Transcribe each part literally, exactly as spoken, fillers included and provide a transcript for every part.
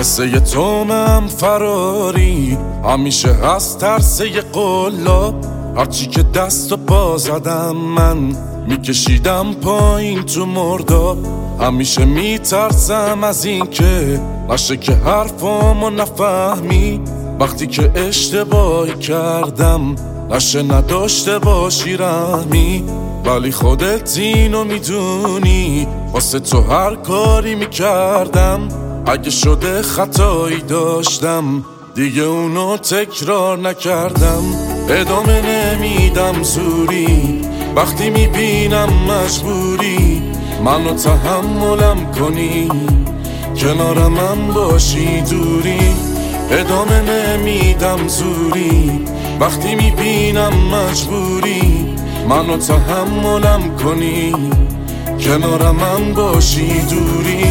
قصه تومم فراری همیشه هست ترسه قلاب. هرچی که دست و پا زدم من میکشیدم پایین تو مرداب. همیشه میترسم از این که نشه که حرفامو نفهمی، وقتی که اشتباهی کردم نشه نداشته باشی رحمی. ولی خودت اینو میدونی واسه تو هر کاری میکردم. اگه شده خطایی داشتم دیگه اونو تکرار نکردم. ادامه نمیدم زوری وقتی میبینم مجبوری منو تحملم کنی، کنارم من باشی دوری. ادامه نمیدم زوری وقتی میبینم مجبوری منو تحملم کنی، کنارم من باشی دوری.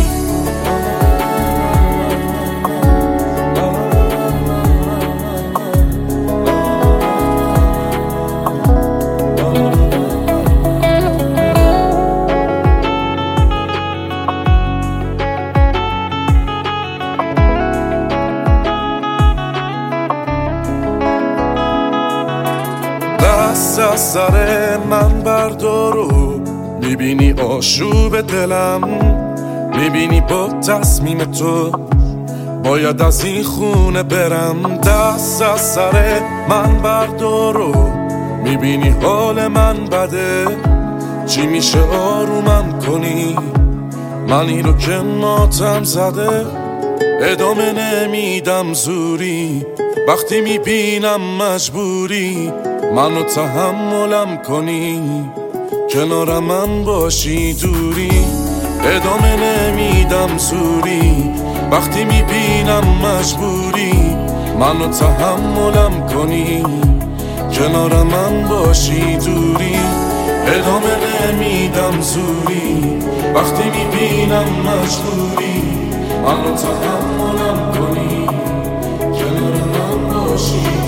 دست از سر من بردارو، میبینی آشوب دلم، میبینی با تصمیم تو باید از این خونه برم. دست از سر من بردارو، میبینی حال من بده، چی میشه آرومم کنی منی رو که ماتم زده. ادامه نمیدم زوری وقتی میبینم مجبوری منو تحملم کنی، کنارم من باشی دوری. ادامه نمیدم زوری وقتی میبینم مجبوری منو تحملم کنی، کنارم من باشی دوری. ادامه نمیدم زوری وقتی میبینم مجبوری منو تحملم کنی، کنارم من باشی.